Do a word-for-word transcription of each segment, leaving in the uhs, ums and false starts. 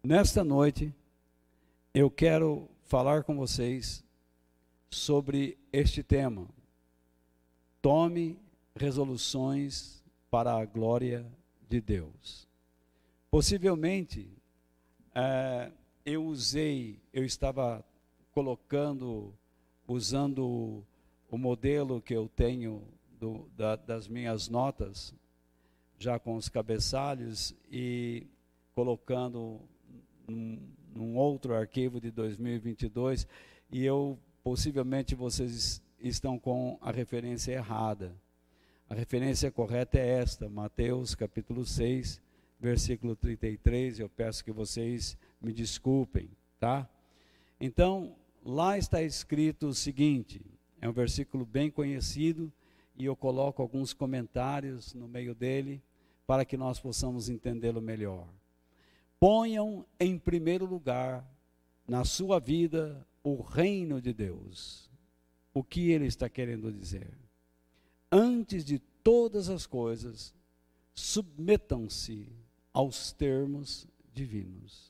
Nesta noite, eu quero falar com vocês sobre este tema. Tome resoluções para a glória de Deus. Possivelmente, é, eu usei, eu estava colocando, usando o modelo que eu tenho do, da, das minhas notas, já com os cabeçalhos, e colocando num, num outro arquivo de dois mil e vinte e dois, e eu, possivelmente vocês estão com a referência errada. A referência correta é esta, Mateus capítulo seis, versículo trinta e três, eu peço que vocês me desculpem, tá? Então, lá está escrito o seguinte, é um versículo bem conhecido, e eu coloco alguns comentários no meio dele, para que nós possamos entendê-lo melhor. Ponham em primeiro lugar, na sua vida, o reino de Deus. O que ele está querendo dizer? Antes de todas as coisas, submetam-se aos termos divinos.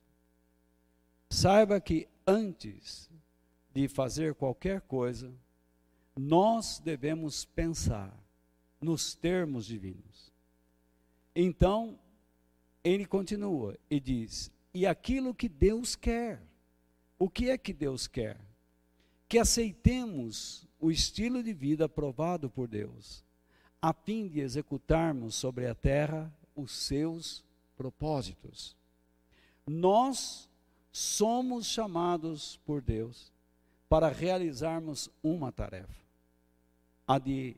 Saiba que antes de fazer qualquer coisa, nós devemos pensar nos termos divinos. Então, ele continua e diz, e aquilo que Deus quer. O que é que Deus quer? Que aceitemos o estilo de vida aprovado por Deus, a fim de executarmos sobre a terra os seus propósitos. Nós somos chamados por Deus para realizarmos uma tarefa, a de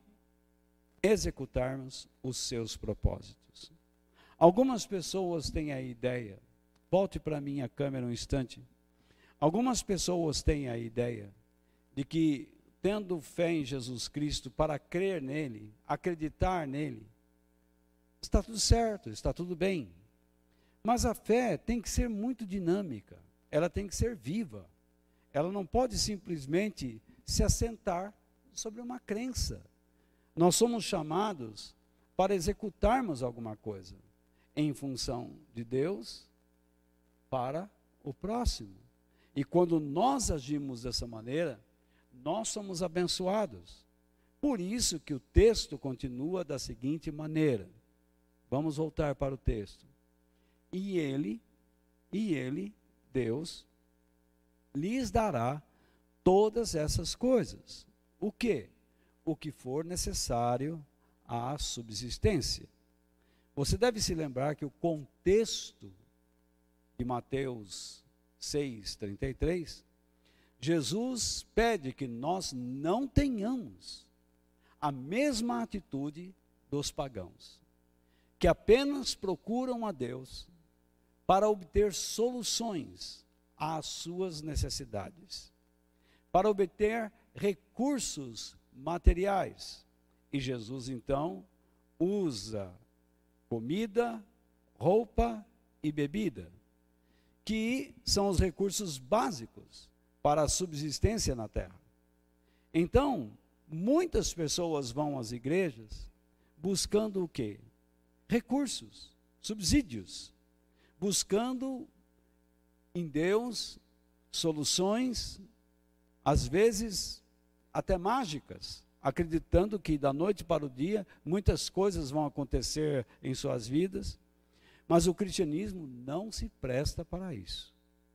executarmos os seus propósitos. Algumas pessoas têm a ideia, volte para mim a câmera um instante, algumas pessoas têm a ideia de que, tendo fé em Jesus Cristo, para crer nele, acreditar nele, está tudo certo, está tudo bem. Mas a fé tem que ser muito dinâmica, ela tem que ser viva. Ela não pode simplesmente se assentar sobre uma crença. Nós somos chamados para executarmos alguma coisa em função de Deus para o próximo. E quando nós agimos dessa maneira, nós somos abençoados. Por isso que o texto continua da seguinte maneira. Vamos voltar para o texto. E ele, e ele, Deus, lhes dará todas essas coisas. O quê? O que for necessário à subsistência. Você deve se lembrar que o contexto de Mateus seis, trinta e três, Jesus pede que nós não tenhamos a mesma atitude dos pagãos, que apenas procuram a Deus para obter soluções às suas necessidades, para obter recursos materiais. E Jesus, então, usa comida, roupa e bebida, que são os recursos básicos para a subsistência na terra. Então, muitas pessoas vão às igrejas buscando o quê? Recursos, subsídios, buscando em Deus soluções, às vezes até mágicas, acreditando que da noite para o dia muitas coisas vão acontecer em suas vidas, mas o cristianismo não se presta para isso.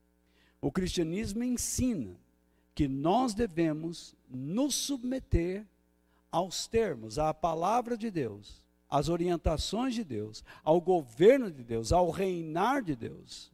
O cristianismo ensina que nós devemos nos submeter aos termos, à palavra de Deus, às orientações de Deus, ao governo de Deus, ao reinar de Deus.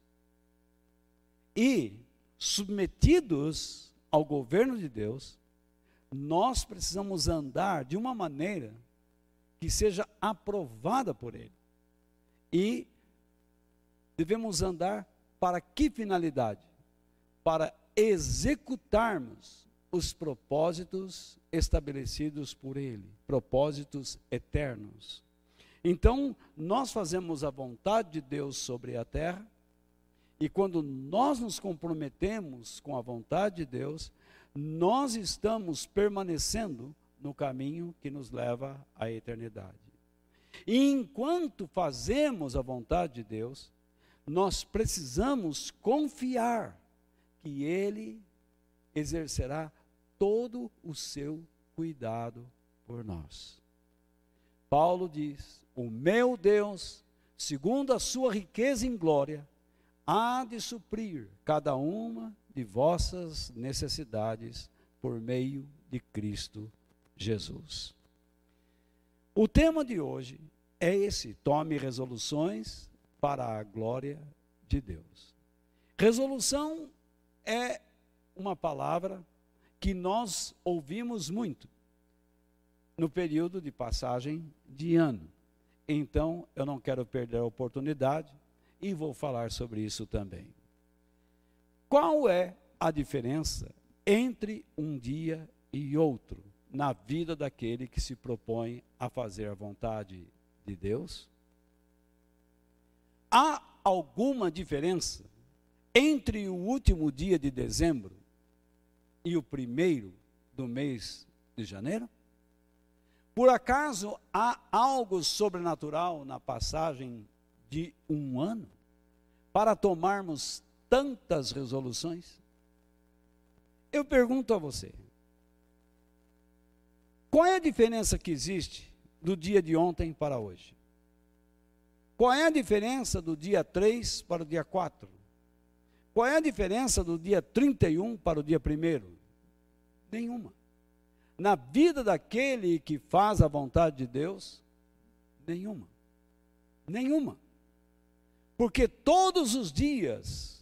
E, submetidos ao governo de Deus, nós precisamos andar de uma maneira que seja aprovada por Ele. E devemos andar para que finalidade? Para executarmos os propósitos estabelecidos por Ele, propósitos eternos. Então, nós fazemos a vontade de Deus sobre a terra, e quando nós nos comprometemos com a vontade de Deus, nós estamos permanecendo no caminho que nos leva à eternidade. E enquanto fazemos a vontade de Deus, nós precisamos confiar que Ele exercerá todo o seu cuidado por nós. Paulo diz: o meu Deus, segundo a sua riqueza em glória, há de suprir cada uma de vossas necessidades por meio de Cristo Jesus. O tema de hoje é esse: tome resoluções para a glória de Deus. Resolução é uma palavra que nós ouvimos muito no período de passagem de ano. Então, eu não quero perder a oportunidade e vou falar sobre isso também. Qual é a diferença entre um dia e outro na vida daquele que se propõe a fazer a vontade de Deus? Há alguma diferença entre o último dia de dezembro e o primeiro do mês de janeiro? Por acaso há algo sobrenatural na passagem de um ano para tomarmos tantas resoluções? Eu pergunto a você, qual é a diferença que existe do dia de ontem para hoje? Qual é a diferença do dia três para o dia quatro? Qual é a diferença do dia trinta e um para o dia primeiro? Nenhuma. Na vida daquele que faz a vontade de Deus, nenhuma. Nenhuma. Porque todos os dias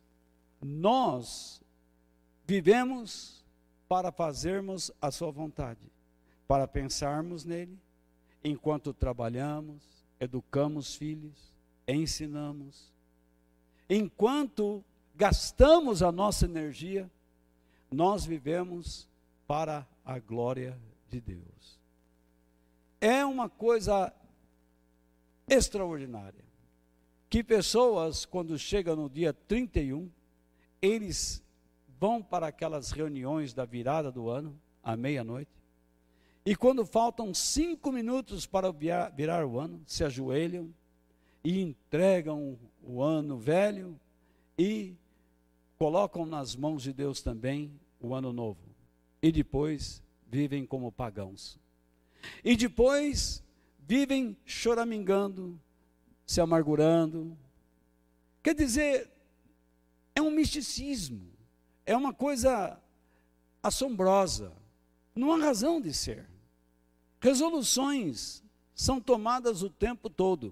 nós vivemos para fazermos a sua vontade, para pensarmos nele, enquanto trabalhamos, educamos filhos, ensinamos, enquanto gastamos a nossa energia, nós vivemos para a glória de Deus. É uma coisa extraordinária, que pessoas, quando chegam no dia trinta e um, eles vão para aquelas reuniões da virada do ano, à meia-noite, e quando faltam cinco minutos para virar, virar o ano, se ajoelham e entregam o ano velho e colocam nas mãos de Deus também o ano novo. E depois vivem como pagãos. E depois vivem choramingando, se amargurando. Quer dizer, é um misticismo, é uma coisa assombrosa, não há razão de ser. Resoluções são tomadas o tempo todo.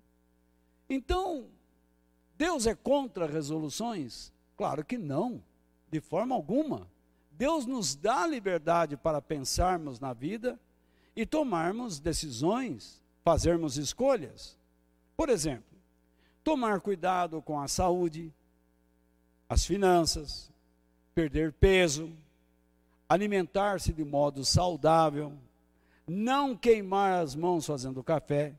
Então, Deus é contra resoluções? Claro que não, de forma alguma. Deus nos dá liberdade para pensarmos na vida e tomarmos decisões, fazermos escolhas. Por exemplo, tomar cuidado com a saúde, as finanças, perder peso, alimentar-se de modo saudável, não queimar as mãos fazendo café,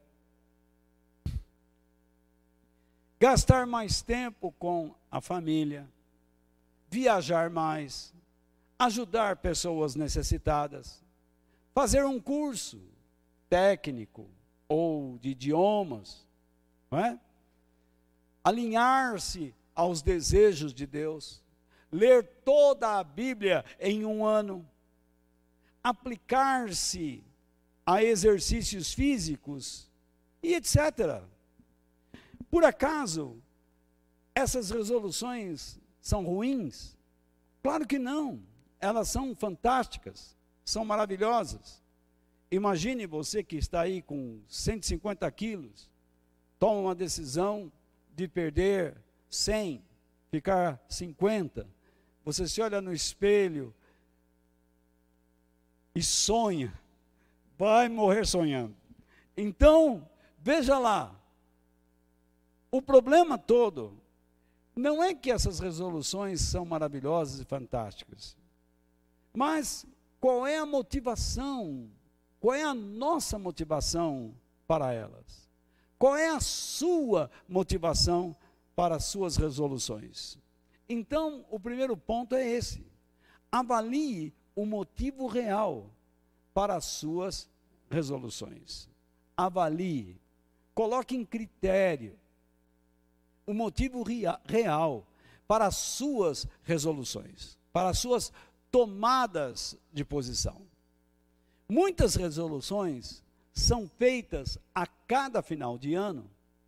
gastar mais tempo com a família, viajar mais, ajudar pessoas necessitadas, fazer um curso técnico ou de idiomas, não é? Alinhar-se aos desejos de Deus, ler toda a Bíblia em um ano, aplicar-se a exercícios físicos e etcétera. Por acaso, essas resoluções são ruins? Claro que não. Elas são fantásticas, são maravilhosas. Imagine você que está aí com cento e cinquenta quilos, toma uma decisão de perder cem, ficar cinquenta. Você se olha no espelho e sonha, vai morrer sonhando. Então, veja lá, o problema todo não é que essas resoluções são maravilhosas e fantásticas, mas qual é a motivação? Qual é a nossa motivação para elas? Qual é a sua motivação para as suas resoluções? Então, o primeiro ponto é esse. Avalie o motivo real para as suas resoluções. Avalie, coloque em critério. o motivo real para as suas resoluções, para as suas tomadas de posição. Muitas resoluções são feitas a cada final de ano,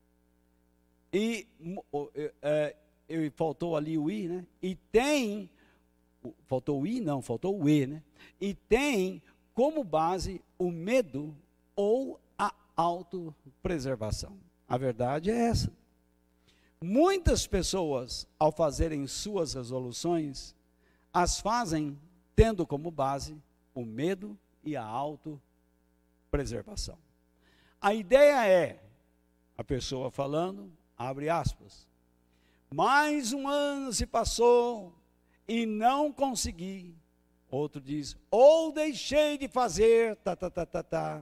e é, é, faltou ali o I, né? E tem, faltou o I? Não, faltou o E, né? E tem como base o medo ou a autopreservação. A verdade é essa. Muitas pessoas, ao fazerem suas resoluções, as fazem tendo como base o medo e a autopreservação. A ideia é, a pessoa falando, abre aspas, mais um ano se passou e não consegui. Outro diz, ou deixei de fazer, tá, tá, tá, tá, tá.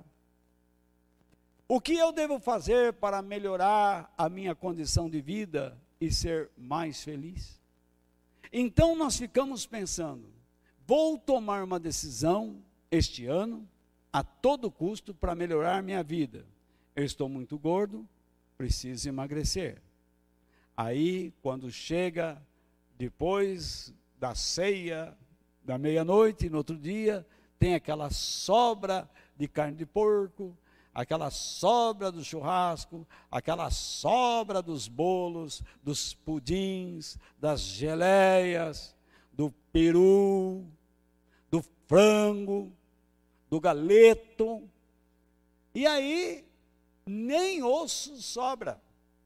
O que eu devo fazer para melhorar a minha condição de vida e ser mais feliz? Então nós ficamos pensando, vou tomar uma decisão este ano, a todo custo, para melhorar minha vida. Eu estou muito gordo, preciso emagrecer. Aí, quando chega depois da ceia, da meia-noite, no outro dia, tem aquela sobra de carne de porco, aquela sobra do churrasco, aquela sobra dos bolos, dos pudins, das geleias, do peru, do frango, do galeto, e aí nem osso sobra.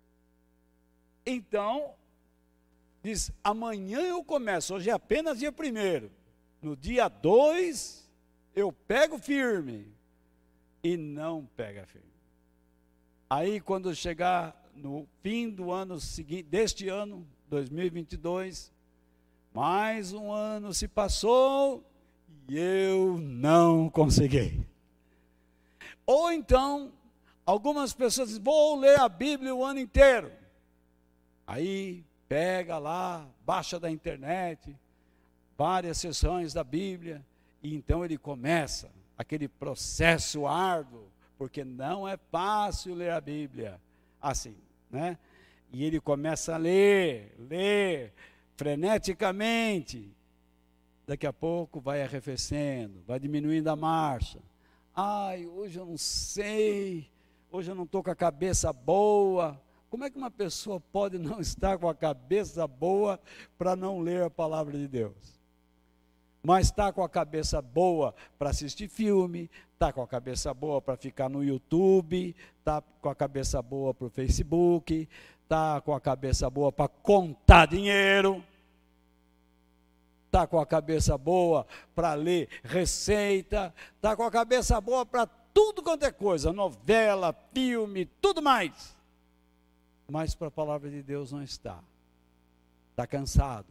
Então, diz, amanhã eu começo, hoje é apenas dia primeiro, no dia dois eu pego firme, e não pega firme. Aí quando chegar no fim do ano seguinte, deste ano, dois mil e vinte e dois, mais um ano se passou, e eu não consegui. Ou então, algumas pessoas dizem, vou ler a Bíblia o ano inteiro. Aí, pega lá, baixa da internet, várias sessões da Bíblia, e então ele começa aquele processo árduo, porque não é fácil ler a Bíblia assim, né? E ele começa a ler, ler, freneticamente. Daqui a pouco vai arrefecendo, vai diminuindo a marcha. Ai, hoje eu não sei, hoje eu não estou com a cabeça boa. Como é que uma pessoa pode não estar com a cabeça boa para não ler a palavra de Deus? Mas está com a cabeça boa para assistir filme, está com a cabeça boa para ficar no YouTube, está com a cabeça boa para o Facebook, está com a cabeça boa para contar dinheiro, está com a cabeça boa para ler receita, está com a cabeça boa para tudo quanto é coisa, novela, filme, tudo mais. Mas para a palavra de Deus não está. Está cansado.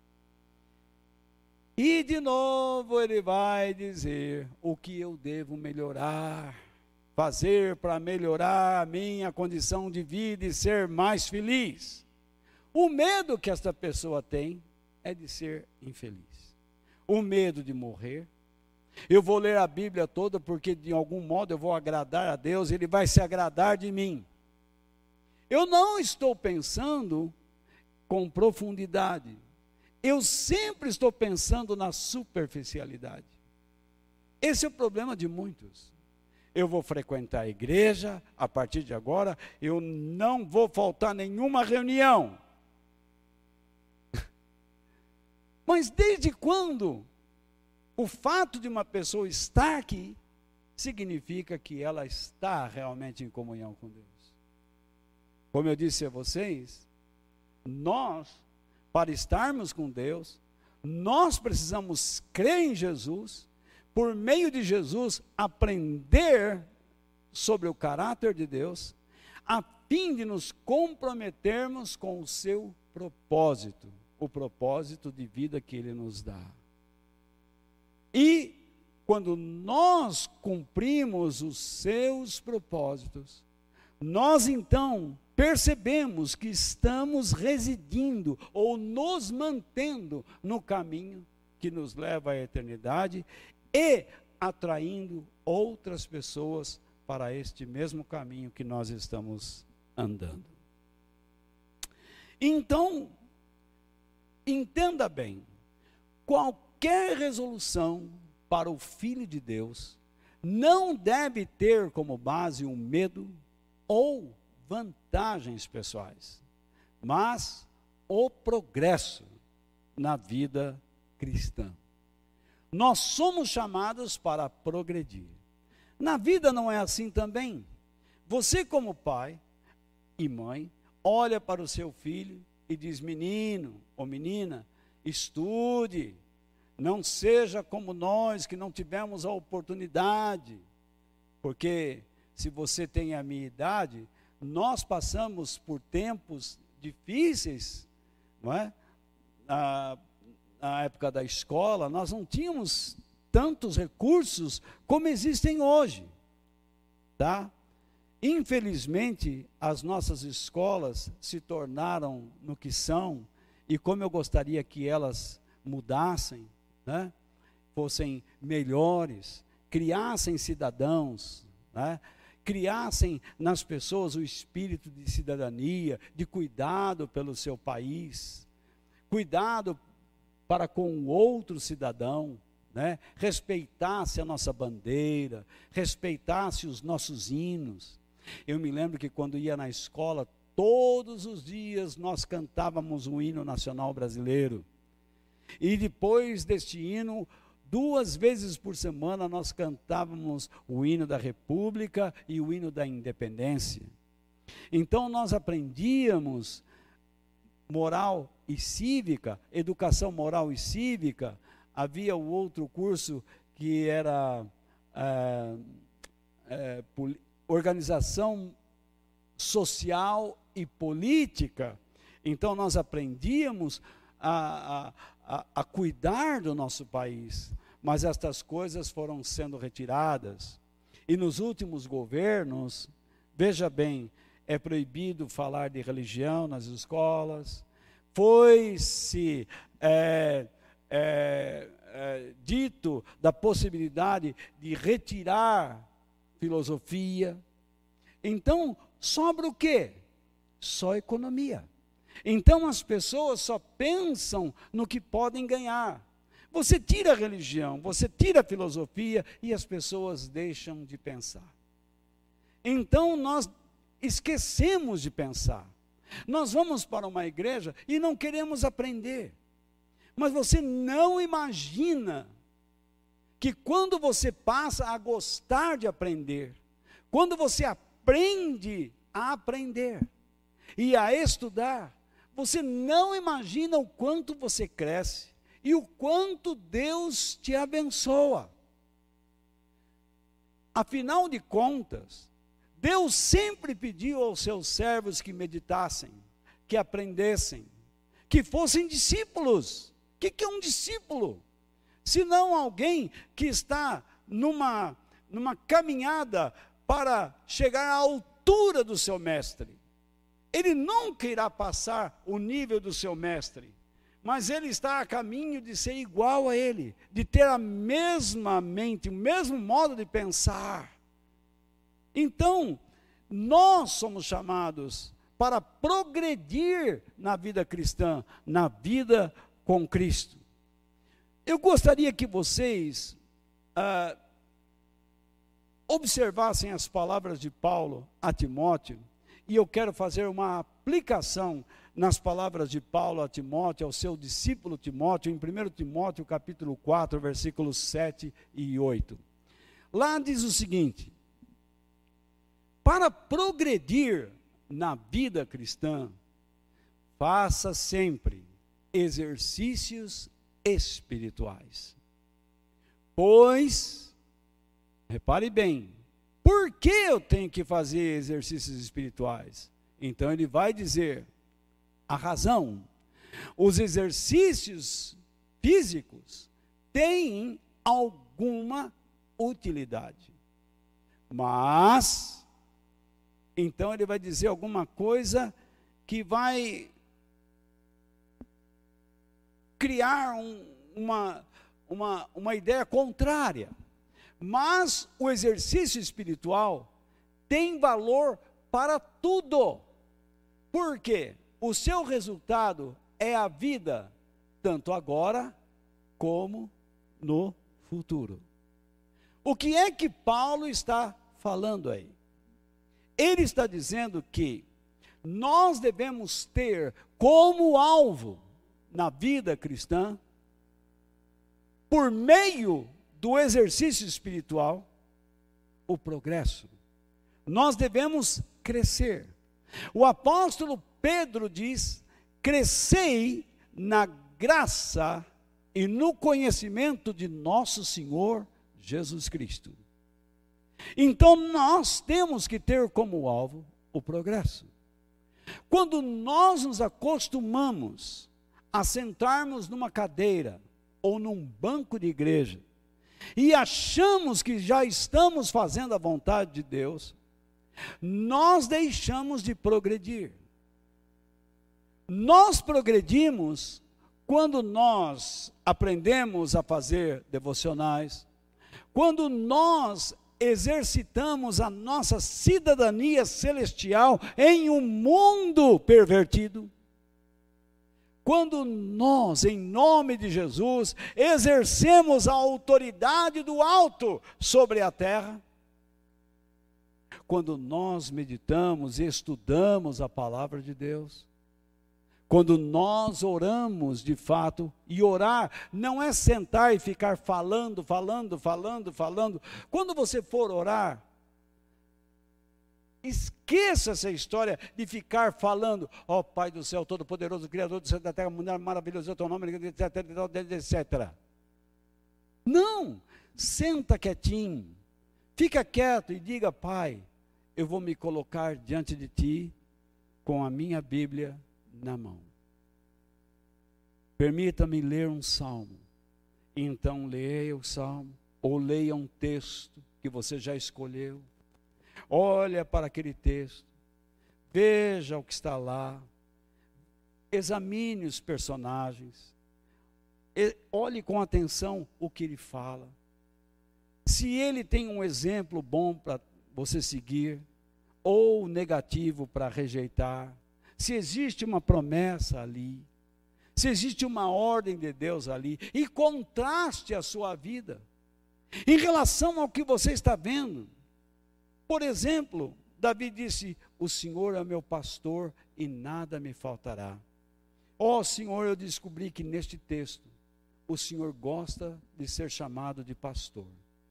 E de novo ele vai dizer o que eu devo melhorar, fazer para melhorar a minha condição de vida e ser mais feliz. O medo que esta pessoa tem é de ser infeliz. O medo de morrer. Eu vou ler a Bíblia toda porque de algum modo eu vou agradar a Deus, Ele vai se agradar de mim. Eu não estou pensando com profundidade. Eu sempre estou pensando na superficialidade. Esse é o problema de muitos. Eu vou frequentar a igreja, a partir de agora, eu não vou faltar nenhuma reunião. Mas desde quando o fato de uma pessoa estar aqui significa que ela está realmente em comunhão com Deus? Como eu disse a vocês, nós, para estarmos com Deus, nós precisamos crer em Jesus, por meio de Jesus, aprender sobre o caráter de Deus, a fim de nos comprometermos com o seu propósito, o propósito de vida que Ele nos dá. E, quando nós cumprimos os seus propósitos, nós então percebemos que estamos residindo ou nos mantendo no caminho que nos leva à eternidade e atraindo outras pessoas para este mesmo caminho que nós estamos andando. Então, entenda bem, qualquer resolução para o Filho de Deus não deve ter como base o medo ou vantagens pessoais, mas o progresso na vida cristã. Nós somos chamados para progredir. Na vida não é assim também. Você, como pai e mãe, olha para o seu filho e diz: menino ou menina, estude, não seja como nós que não tivemos a oportunidade, porque se você tem a minha idade, nós passamos por tempos difíceis, não é? Na, na época da escola, nós não tínhamos tantos recursos como existem hoje, tá? Infelizmente, as nossas escolas se tornaram no que são, e como eu gostaria que elas mudassem, né? Fossem melhores, criassem cidadãos, né? Criassem nas pessoas o espírito de cidadania, de cuidado pelo seu país, cuidado para com o outro cidadão, né? Respeitasse a nossa bandeira, respeitasse os nossos hinos. Eu me lembro que quando ia na escola, todos os dias nós cantávamos o hino nacional brasileiro. E depois deste hino, duas vezes por semana nós cantávamos o hino da República e o hino da Independência. Então nós aprendíamos moral e cívica, educação moral e cívica. Havia o outro curso que era é, é, organização social e política. Então nós aprendíamos a, a, a cuidar do nosso país, mas estas coisas foram sendo retiradas. E nos últimos governos, veja bem, é proibido falar de religião nas escolas, foi-se é, é, é, dito da possibilidade de retirar filosofia. Então, sobra o quê? Só economia. Então as pessoas só pensam no que podem ganhar. Você tira a religião, você tira a filosofia e as pessoas deixam de pensar. Então nós esquecemos de pensar. Nós vamos para uma igreja e não queremos aprender. Mas você não imagina que quando você passa a gostar de aprender, quando você aprende a aprender e a estudar, você não imagina o quanto você cresce e o quanto Deus te abençoa. Afinal de contas, Deus sempre pediu aos seus servos que meditassem, que aprendessem, que fossem discípulos. O que, que é um discípulo? Se não alguém que está numa, numa caminhada para chegar à altura do seu mestre. Ele nunca irá passar o nível do seu mestre, mas ele está a caminho de ser igual a ele, de ter a mesma mente, o mesmo modo de pensar. Então, nós somos chamados para progredir na vida cristã, na vida com Cristo. Eu gostaria que vocês ah, observassem as palavras de Paulo a Timóteo, e eu quero fazer uma aplicação nas palavras de Paulo a Timóteo, ao seu discípulo Timóteo, em primeiro Timóteo capítulo quatro, versículos sete e oito. Lá diz o seguinte: para progredir na vida cristã, faça sempre exercícios espirituais. Pois, repare bem, por que eu tenho que fazer exercícios espirituais? Então ele vai dizer a razão. Os exercícios físicos têm alguma utilidade, mas então ele vai dizer alguma coisa que vai criar um, uma, uma, uma ideia contrária. Mas o exercício espiritual tem valor para tudo. Por quê? o seu resultado é a vida, tanto agora como no futuro. O que é que Paulo está falando aí? Ele está dizendo que nós devemos ter como alvo na vida cristã, por meio do exercício espiritual, o progresso. Nós devemos crescer. O apóstolo Pedro diz: crescei na graça e no conhecimento de nosso Senhor Jesus Cristo. Então nós temos que ter como alvo o progresso. Quando nós nos acostumamos a sentarmos numa cadeira ou num banco de igreja e achamos que já estamos fazendo a vontade de Deus, nós deixamos de progredir. Nós progredimos quando nós aprendemos a fazer devocionais, quando nós exercitamos a nossa cidadania celestial em um mundo pervertido, quando nós, em nome de Jesus, exercemos a autoridade do alto sobre a terra, quando nós meditamos e estudamos a palavra de Deus, quando nós oramos de fato, e orar não é sentar e ficar falando, falando, falando, falando. Quando você for orar, esqueça essa história de ficar falando: ó oh, Pai do céu, todo-poderoso, Criador do céu e da terra, maravilhoso é o teu nome, etcétera. Não, senta quietinho, fica quieto e diga: Pai, eu vou me colocar diante de Ti com a minha Bíblia na mão. Permita-me ler um salmo. Então leia o salmo, ou leia um texto que você já escolheu. Olha para aquele texto, veja o que está lá, examine os personagens, olhe com atenção o que ele fala. Se ele tem um exemplo bom para você seguir, ou negativo para rejeitar, se existe uma promessa ali, se existe uma ordem de Deus ali, e contraste a sua vida em relação ao que você está vendo. Por exemplo, Davi disse: o Senhor é meu pastor e nada me faltará. Ó oh, Senhor, eu descobri que neste texto o Senhor gosta de ser chamado de pastor.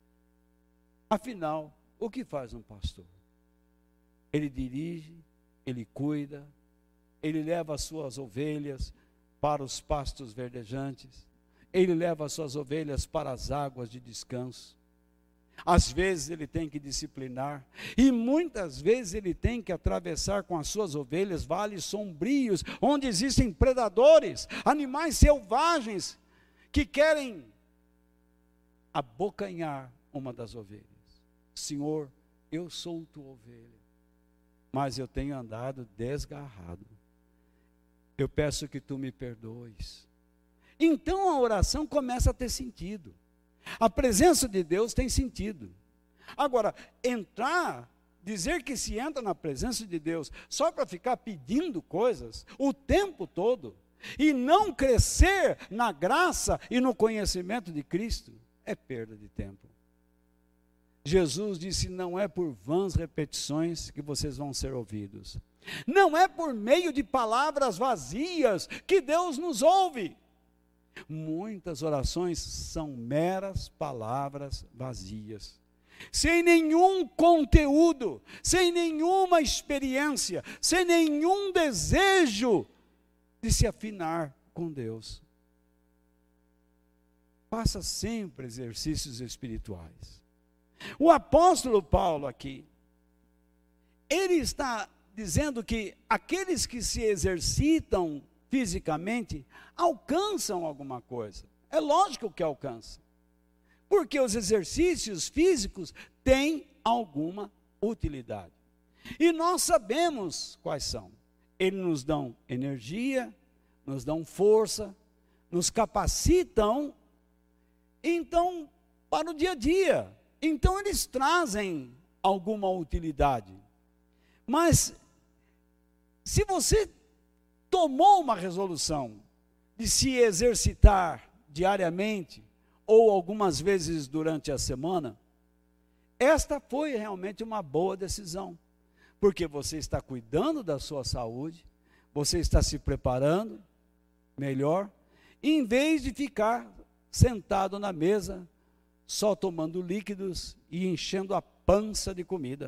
Afinal, o que faz um pastor? Ele dirige, ele cuida, ele leva as suas ovelhas para os pastos verdejantes, ele leva as suas ovelhas para as águas de descanso. Às vezes ele tem que disciplinar, e muitas vezes ele tem que atravessar com as suas ovelhas vales sombrios, onde existem predadores, animais selvagens, que querem abocanhar uma das ovelhas. Senhor, eu sou tua ovelha, mas eu tenho andado desgarrado. Eu peço que tu me perdoes. Então a oração começa a ter sentido. A presença de Deus tem sentido. Agora, entrar, dizer que se entra na presença de Deus só para ficar pedindo coisas o tempo todo, e não crescer na graça e no conhecimento de Cristo, é perda de tempo. Jesus disse: não é por vãs repetições que vocês vão ser ouvidos. Não é por meio de palavras vazias que Deus nos ouve. Muitas orações são meras palavras vazias, sem nenhum conteúdo, sem nenhuma experiência, sem nenhum desejo de se afinar com Deus. Faça sempre exercícios espirituais. O apóstolo Paulo aqui, ele está dizendo que aqueles que se exercitam fisicamente alcançam alguma coisa. É lógico que alcançam, porque os exercícios físicos têm alguma utilidade. E nós sabemos quais são. Eles nos dão energia, nos dão força, nos capacitam, então, para o dia a dia. Então eles trazem alguma utilidade. Mas se você tomou uma resolução de se exercitar diariamente ou algumas vezes durante a semana, esta foi realmente uma boa decisão, porque você está cuidando da sua saúde, você está se preparando melhor, em vez de ficar sentado na mesa, só tomando líquidos e enchendo a pança de comida.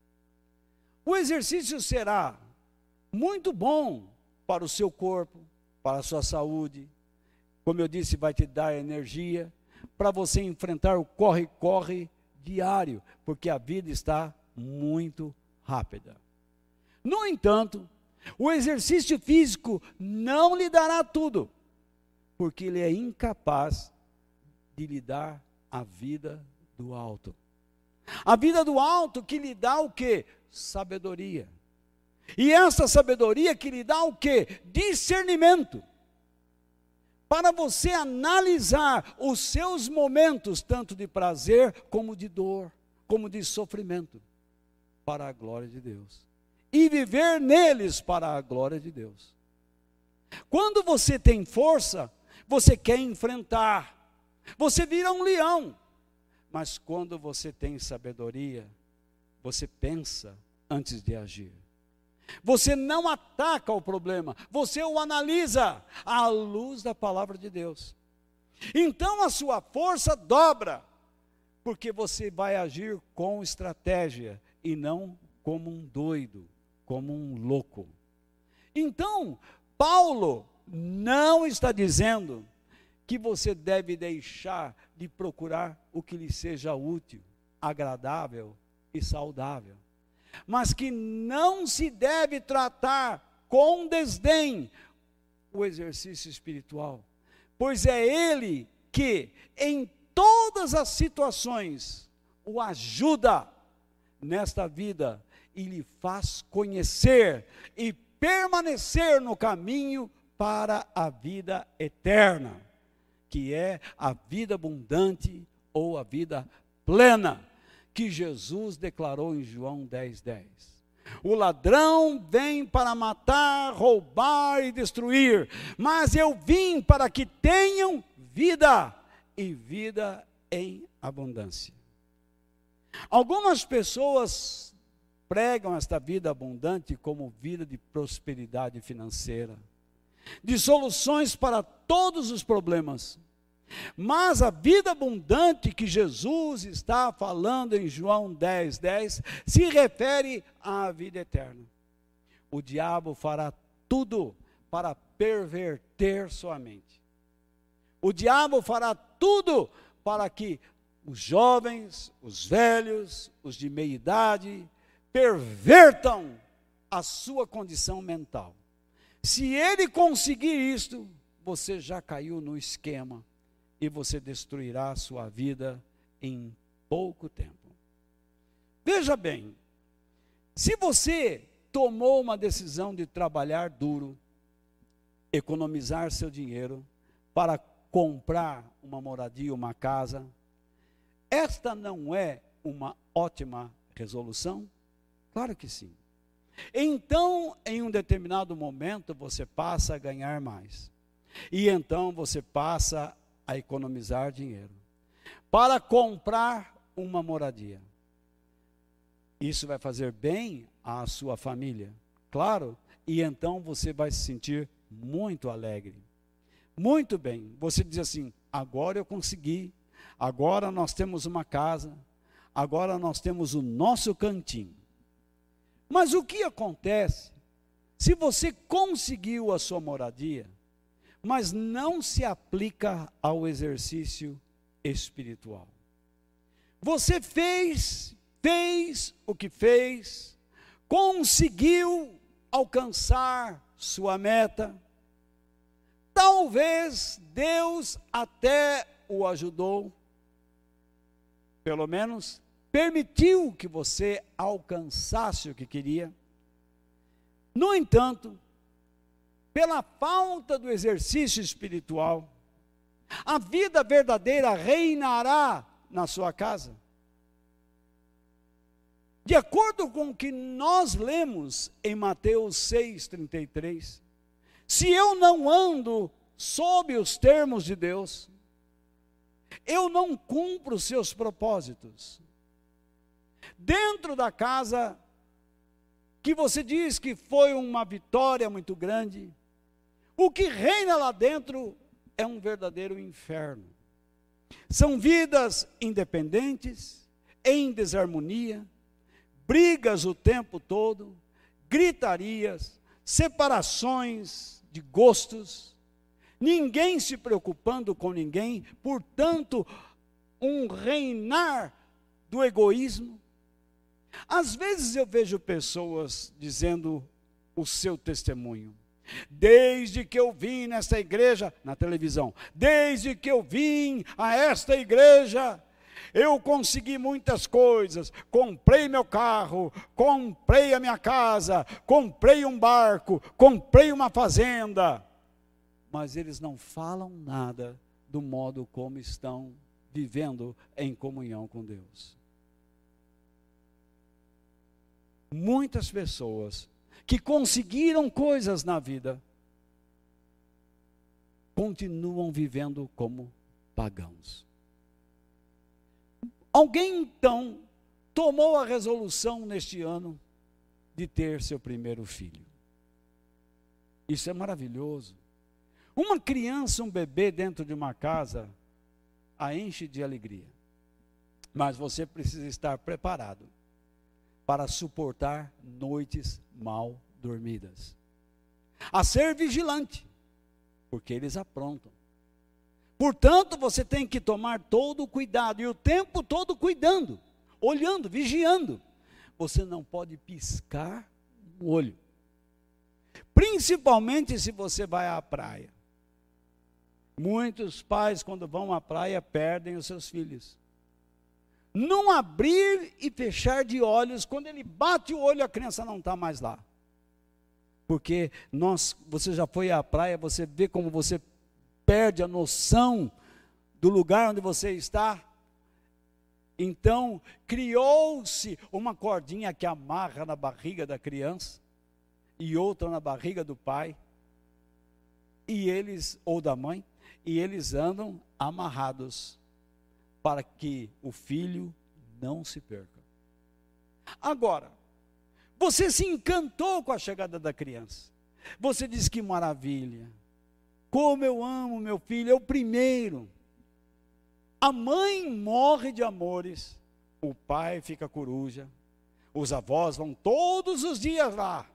O exercício será muito bom para o seu corpo, para a sua saúde. Como eu disse, vai te dar energia para você enfrentar o corre-corre diário, porque a vida está muito rápida. No entanto, o exercício físico não lhe dará tudo, porque ele é incapaz de lhe dar a vida do alto. A vida do alto que lhe dá o quê? Sabedoria. E essa sabedoria que lhe dá o quê? Discernimento. Para você analisar os seus momentos, tanto de prazer, como de dor, como de sofrimento, para a glória de Deus. E viver neles para a glória de Deus. Quando você tem força, você quer enfrentar. Você vira um leão. Mas quando você tem sabedoria, você pensa antes de agir. Você não ataca o problema, você o analisa à luz da palavra de Deus. Então a sua força dobra, porque você vai agir com estratégia e não como um doido, como um louco. Então, Paulo não está dizendo que você deve deixar de procurar o que lhe seja útil, agradável e saudável, mas que não se deve tratar com desdém o exercício espiritual, pois é ele que em todas as situações o ajuda nesta vida e lhe faz conhecer e permanecer no caminho para a vida eterna, que é a vida abundante ou a vida plena, que Jesus declarou em João dez, dez. O ladrão vem para matar, roubar e destruir, mas eu vim para que tenham vida, e vida em abundância. Algumas pessoas pregam esta vida abundante como vida de prosperidade financeira, de soluções para todos os problemas. Mas a vida abundante que Jesus está falando em João dez, dez, se refere à vida eterna. O diabo fará tudo para perverter sua mente. O diabo fará tudo para que os jovens, os velhos, os de meia idade, pervertam a sua condição mental. Se ele conseguir isto, você já caiu no esquema e você destruirá a sua vida em pouco tempo. Veja bem, se você tomou uma decisão de trabalhar duro, economizar seu dinheiro para comprar uma moradia, uma casa, esta não é uma ótima resolução? Claro que sim. Então, em um determinado momento, você passa a ganhar mais. E então você passa a economizar dinheiro para comprar uma moradia. Isso vai fazer bem à sua família, claro, e então você vai se sentir muito alegre. Muito bem, você diz assim, agora eu consegui, agora nós temos uma casa, agora nós temos o nosso cantinho. Mas o que acontece se você conseguiu a sua moradia, mas não se aplica ao exercício espiritual? Você fez, fez o que fez, conseguiu alcançar sua meta, talvez Deus até o ajudou, pelo menos permitiu que você alcançasse o que queria. No entanto, pela falta do exercício espiritual, a vida verdadeira reinará na sua casa. De acordo com o que nós lemos em Mateus seis, trinta e três, se eu não ando sob os termos de Deus, eu não cumpro os seus propósitos. Dentro da casa, que você diz que foi uma vitória muito grande, o que reina lá dentro é um verdadeiro inferno. São vidas independentes, em desarmonia, brigas o tempo todo, gritarias, separações de gostos, ninguém se preocupando com ninguém, portanto, um reinar do egoísmo. Às vezes eu vejo pessoas dizendo o seu testemunho. Desde que eu vim nesta igreja, na televisão, desde que eu vim a esta igreja, eu consegui muitas coisas, comprei meu carro, comprei a minha casa, comprei um barco, comprei uma fazenda. Mas eles não falam nada do modo como estão vivendo em comunhão com Deus. Muitas pessoas que conseguiram coisas na vida, continuam vivendo como pagãos. Alguém então tomou a resolução neste ano de ter seu primeiro filho. Isso é maravilhoso. Uma criança, um bebê dentro de uma casa, a enche de alegria. Mas você precisa estar preparado para suportar noites mal dormidas. A ser vigilante, porque eles aprontam. Portanto, você tem que tomar todo o cuidado, e o tempo todo cuidando, olhando, vigiando. Você não pode piscar o olho. Principalmente se você vai à praia. Muitos pais, quando vão à praia, perdem os seus filhos. Não abrir e fechar de olhos, quando ele bate o olho, a criança não está mais lá. Porque nós, você já foi à praia, você vê como você perde a noção do lugar onde você está. Então, criou-se uma cordinha que amarra na barriga da criança, e outra na barriga do pai, e eles, ou da mãe, e eles andam amarrados, para que o filho não se perca. Agora, você se encantou com a chegada da criança. Você diz que maravilha. Como eu amo meu filho, é o primeiro. A mãe morre de amores, o pai fica coruja, os avós vão todos os dias lá.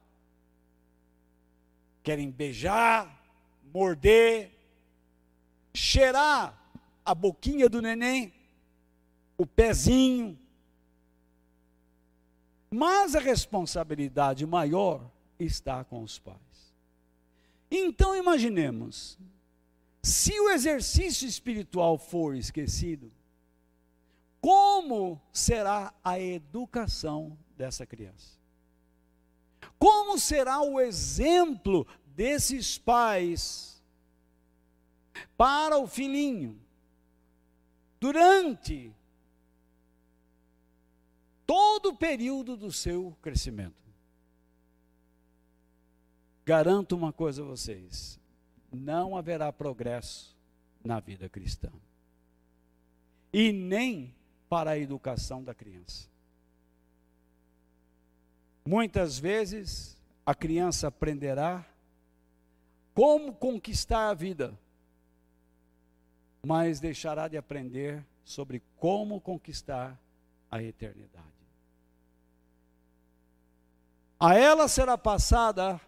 Querem beijar, morder, cheirar a boquinha do neném, o pezinho. Mas a responsabilidade maior está com os pais. Então imaginemos, se o exercício espiritual for esquecido, como será a educação dessa criança? Como será o exemplo desses pais para o filhinho durante todo o período do seu crescimento? Garanto uma coisa a vocês: não haverá progresso na vida cristã, e nem para a educação da criança. Muitas vezes a criança aprenderá como conquistar a vida, mas deixará de aprender sobre como conquistar a eternidade. A ela será passada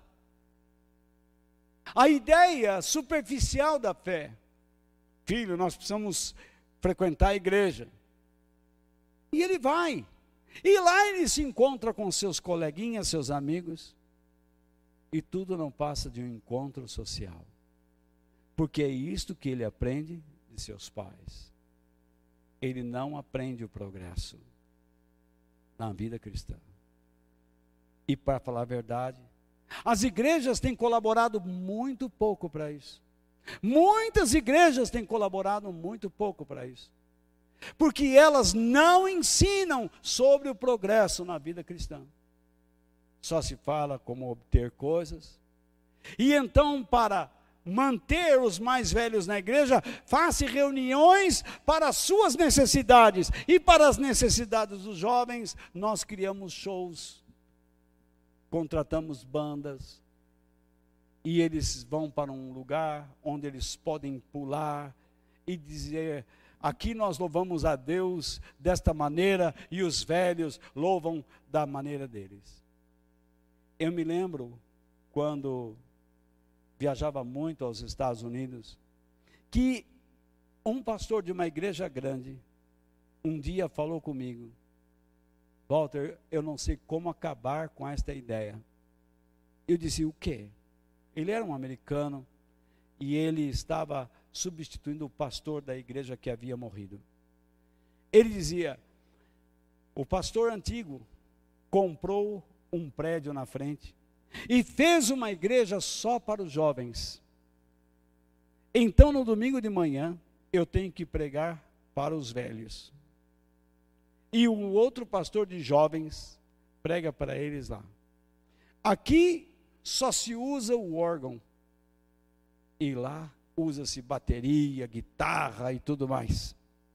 a ideia superficial da fé. Filho, nós precisamos frequentar a igreja. E ele vai. E lá ele se encontra com seus coleguinhas, seus amigos. E tudo não passa de um encontro social. Porque é isto que ele aprende de seus pais. Ele não aprende o progresso na vida cristã. E para falar a verdade, as igrejas têm colaborado muito pouco para isso. Muitas igrejas têm colaborado muito pouco para isso. Porque elas não ensinam sobre o progresso na vida cristã. Só se fala como obter coisas. E então, para manter os mais velhos na igreja, faça reuniões para as suas necessidades. E para as necessidades dos jovens, nós criamos shows, contratamos bandas, e eles vão para um lugar onde eles podem pular e dizer: aqui nós louvamos a Deus desta maneira, e os velhos louvam da maneira deles. Eu me lembro quando viajava muito aos Estados Unidos, que um pastor de uma igreja grande um dia falou comigo: Walter, eu não sei como acabar com esta ideia. Eu disse: o quê? Ele era um americano e ele estava substituindo o pastor da igreja que havia morrido. Ele dizia: o pastor antigo comprou um prédio na frente e fez uma igreja só para os jovens. Então, no domingo de manhã, eu tenho que pregar para os velhos. E o outro pastor de jovens prega para eles lá. Aqui só se usa o órgão. E lá usa-se bateria, guitarra e tudo mais.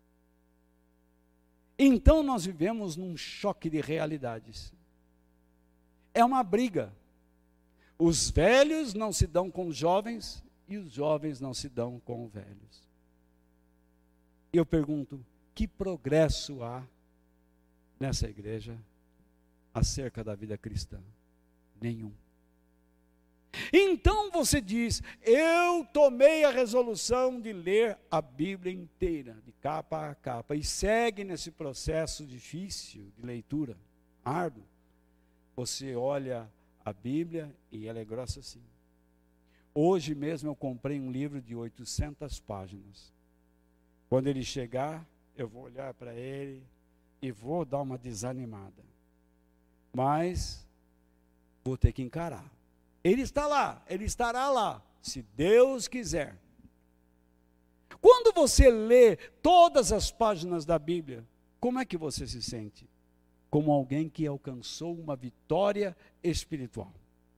Então nós vivemos num choque de realidades. É uma briga. Os velhos não se dão com os jovens e os jovens não se dão com os velhos. Eu pergunto: que progresso há nessa igreja acerca da vida cristã? Nenhum. Então você diz: eu tomei a resolução de ler a Bíblia inteira, de capa a capa, e segue nesse processo difícil de leitura, árduo. Você olha a Bíblia e ela é grossa assim. Hoje mesmo eu comprei um livro de oitocentas páginas. Quando ele chegar, eu vou olhar para ele e vou dar uma desanimada. Mas vou ter que encarar. Ele está lá, ele estará lá, se Deus quiser. Quando você lê todas as páginas da Bíblia, como é que você se sente? Como alguém que alcançou uma vitória espiritual.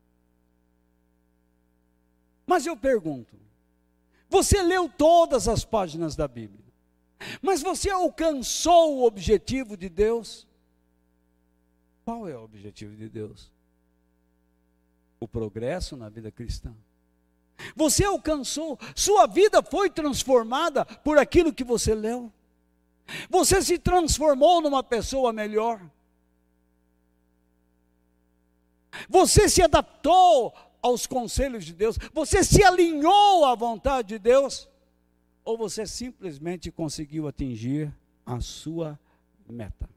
Mas eu pergunto: você leu todas as páginas da Bíblia, mas você alcançou o objetivo de Deus? Qual é o objetivo de Deus? O progresso na vida cristã. Você alcançou, sua vida foi transformada por aquilo que você leu. Você se transformou numa pessoa melhor. Você se adaptou aos conselhos de Deus. Você se alinhou à vontade de Deus. Ou você simplesmente conseguiu atingir a sua meta?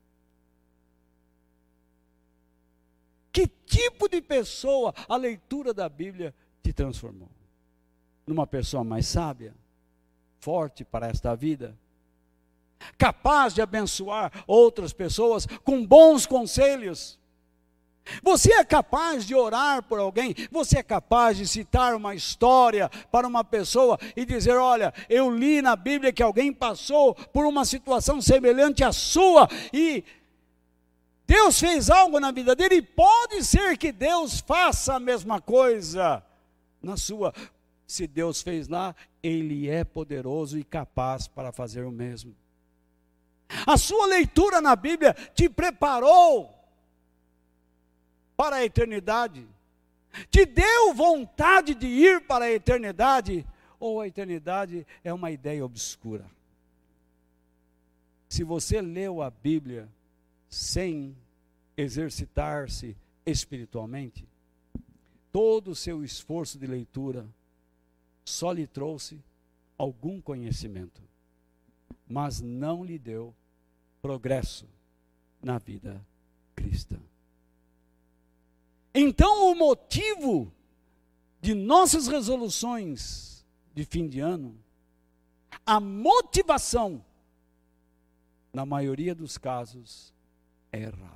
Que tipo de pessoa a leitura da Bíblia te transformou? Numa pessoa mais sábia, forte para esta vida, capaz de abençoar outras pessoas com bons conselhos. Você é capaz de orar por alguém? Você é capaz de citar uma história para uma pessoa e dizer: olha, eu li na Bíblia que alguém passou por uma situação semelhante à sua e Deus fez algo na vida dele, e pode ser que Deus faça a mesma coisa na sua. Se Deus fez lá, Ele é poderoso e capaz para fazer o mesmo. A sua leitura na Bíblia te preparou para a eternidade? Te deu vontade de ir para a eternidade? Ou a eternidade é uma ideia obscura? Se você leu a Bíblia sem exercitar-se espiritualmente, todo o seu esforço de leitura só lhe trouxe algum conhecimento, mas não lhe deu progresso na vida cristã. Então, o motivo de nossas resoluções de fim de ano, a motivação, na maioria dos casos, é errada.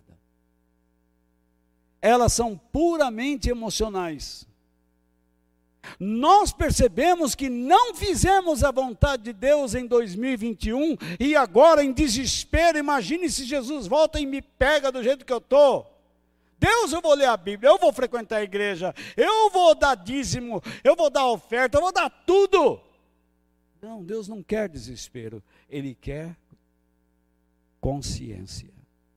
Elas são puramente emocionais. Nós percebemos que não fizemos a vontade de Deus em dois mil e vinte e um e agora, em desespero, imagine se Jesus volta e me pega do jeito que eu estou. Deus, eu vou ler a Bíblia, eu vou frequentar a igreja, eu vou dar dízimo, eu vou dar oferta, eu vou dar tudo. Não, Deus não quer desespero, Ele quer consciência.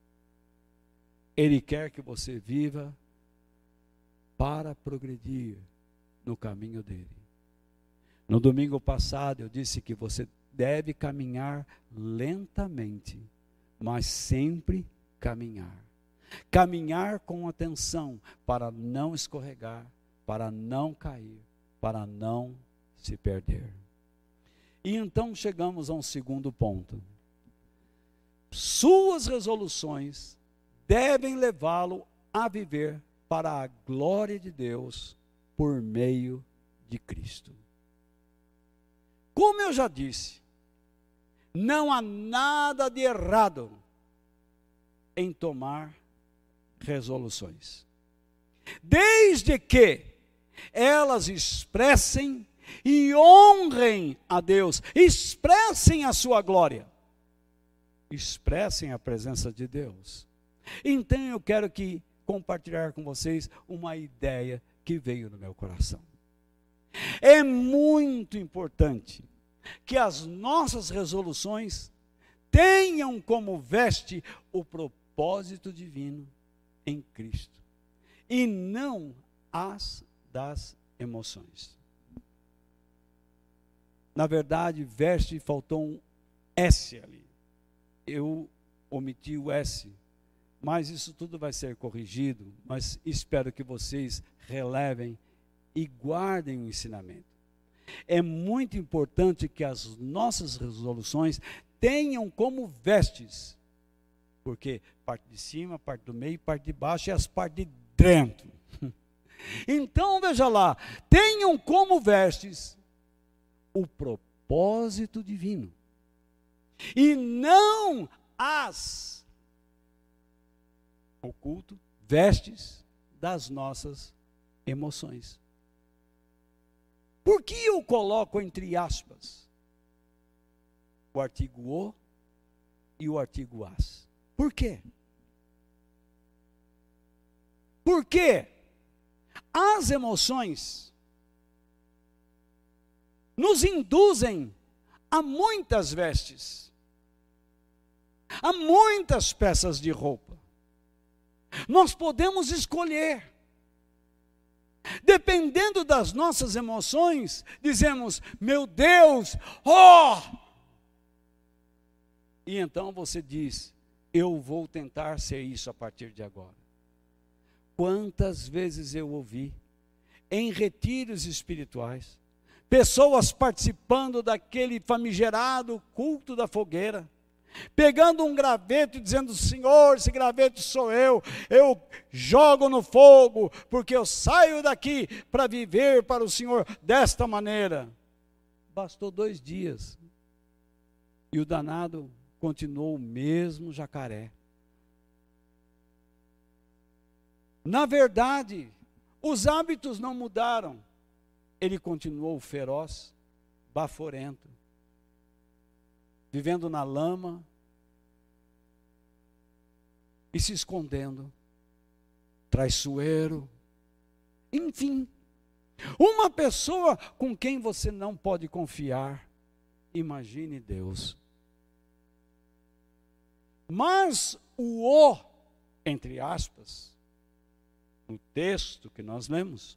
Ele quer que você viva para progredir no caminho dele. No domingo passado eu disse que você deve caminhar lentamente, mas sempre caminhar. Caminhar com atenção para não escorregar, para não cair, para não se perder. E então chegamos a um segundo ponto. Suas resoluções devem levá-lo a viver para a glória de Deus por meio de Cristo. Como eu já disse, não há nada de errado em tomar resoluções, desde que elas expressem e honrem a Deus, expressem a sua glória, expressem a presença de Deus. Então eu quero que compartilhar com vocês uma ideia que veio no meu coração. É muito importante que as nossas resoluções tenham como veste o propósito divino em Cristo, e não as das emoções. Na verdade, veste, faltou um S ali. Eu omiti o S, mas isso tudo vai ser corrigido, mas espero que vocês relevem e guardem o ensinamento. É muito importante que as nossas resoluções tenham como vestes, porque parte de cima, parte do meio, parte de baixo e as partes de dentro. Então, veja lá, tenham como vestes o propósito divino, e não as oculto vestes das nossas emoções. Por que eu coloco entre aspas o artigo o e o artigo as? Por quê? Porque as emoções nos induzem a muitas vestes, a muitas peças de roupa. Nós podemos escolher. Dependendo das nossas emoções, dizemos, meu Deus, oh! E então você diz, eu vou tentar ser isso a partir de agora. Quantas vezes eu ouvi, em retiros espirituais, pessoas participando daquele famigerado culto da fogueira, pegando um graveto e dizendo, Senhor, esse graveto sou eu, eu jogo no fogo, porque eu saio daqui para viver para o Senhor desta maneira. Bastou dois dias, e o danado continuou o mesmo jacaré. Na verdade, os hábitos não mudaram, ele continuou feroz, baforento, vivendo na lama e se escondendo, traiçoeiro, enfim, uma pessoa com quem você não pode confiar. Imagine Deus. Mas o o, entre aspas, no texto que nós lemos,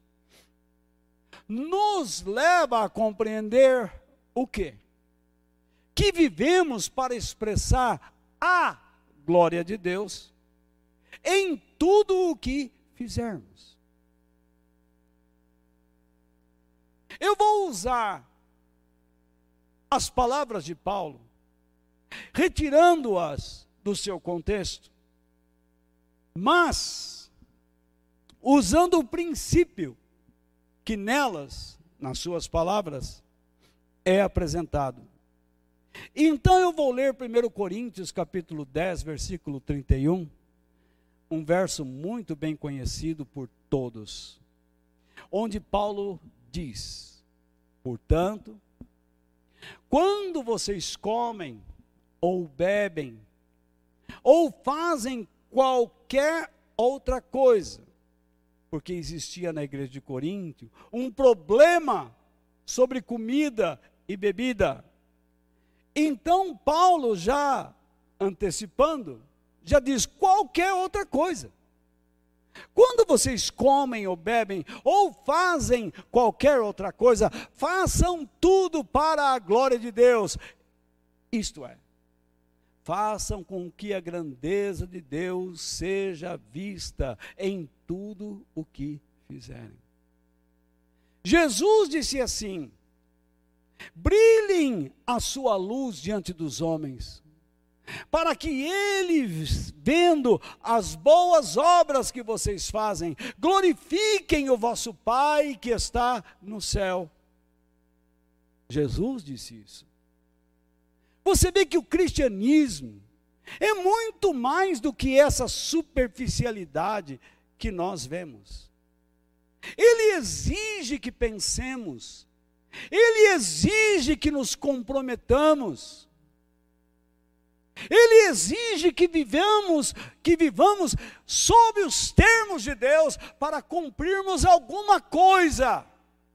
nos leva a compreender o quê? Que vivemos para expressar a glória de Deus em tudo o que fizermos. Eu vou usar as palavras de Paulo, retirando-as do seu contexto, mas usando o princípio que nelas, nas suas palavras, é apresentado. Então eu vou ler primeiro Coríntios capítulo dez, versículo trinta e um, um verso muito bem conhecido por todos, onde Paulo diz, portanto, quando vocês comem, ou bebem, ou fazem qualquer outra coisa, porque existia na igreja de Corinto um problema sobre comida e bebida. Então Paulo, já antecipando, já diz qualquer outra coisa. Quando vocês comem ou bebem ou fazem qualquer outra coisa, façam tudo para a glória de Deus. Isto é, façam com que a grandeza de Deus seja vista em tudo o que fizerem. Jesus disse assim: brilhem a sua luz diante dos homens, para que eles, vendo as boas obras que vocês fazem, glorifiquem o vosso Pai que está no céu. Jesus disse isso. Você vê que o cristianismo é muito mais do que essa superficialidade que nós vemos. Ele exige que pensemos, ele exige que nos comprometamos, ele exige que vivamos, que vivamos sob os termos de Deus para cumprirmos alguma coisa.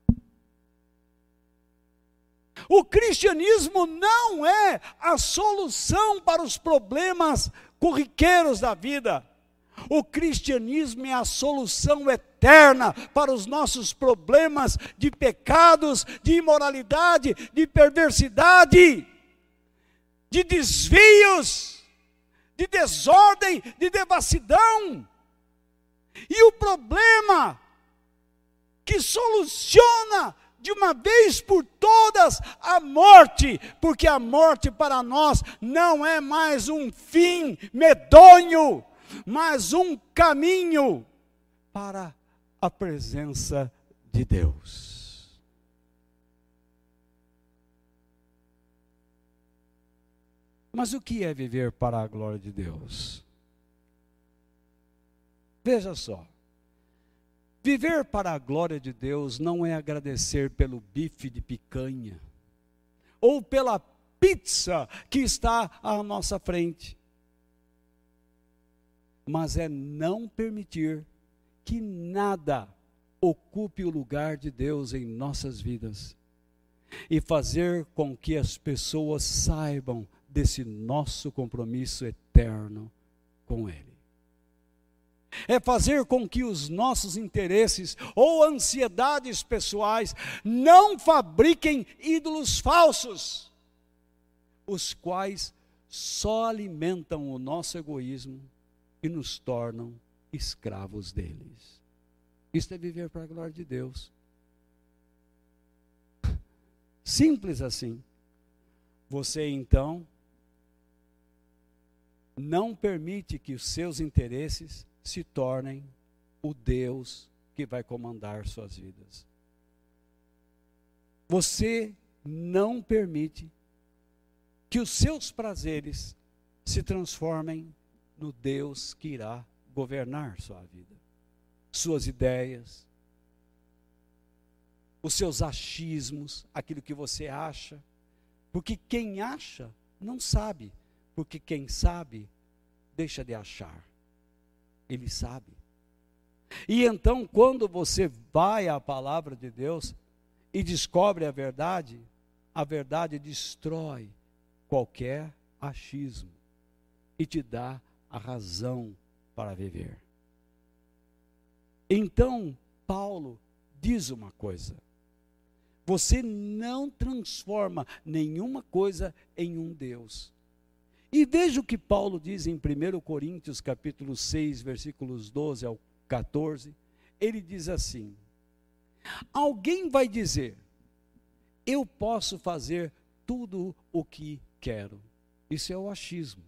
O cristianismo não é a solução para os problemas corriqueiros da vida. O cristianismo é a solução eterna para os nossos problemas de pecados, de imoralidade, de perversidade, de desvios, de desordem, de devassidão. E o problema que soluciona de uma vez por todas a morte, porque a morte para nós não é mais um fim medonho, mas um caminho para a presença de Deus. Mas o que é viver para a glória de Deus? Veja só. Viver para a glória de Deus não é agradecer pelo bife de picanha, ou pela pizza que está à nossa frente, mas é não permitir que nada ocupe o lugar de Deus em nossas vidas, e fazer com que as pessoas saibam desse nosso compromisso eterno com Ele. É fazer com que os nossos interesses ou ansiedades pessoais não fabriquem ídolos falsos, os quais só alimentam o nosso egoísmo e nos tornam escravos deles. Isto é viver para a glória de Deus. Simples assim. Você então não permite que os seus interesses se tornem o Deus que vai comandar suas vidas. Você não permite que os seus prazeres se transformem no Deus que irá governar sua vida. Suas ideias, os seus achismos, aquilo que você acha. Porque quem acha não sabe, porque quem sabe deixa de achar. Ele sabe. E então, quando você vai à palavra de Deus e descobre a verdade, a verdade destrói qualquer achismo e te dá a razão para viver. Então, Paulo diz uma coisa: você não transforma nenhuma coisa em um Deus. E veja o que Paulo diz em primeiro Coríntios capítulo seis, versículos doze ao quatorze. Ele diz assim: alguém vai dizer, eu posso fazer tudo o que quero. Isso é o achismo.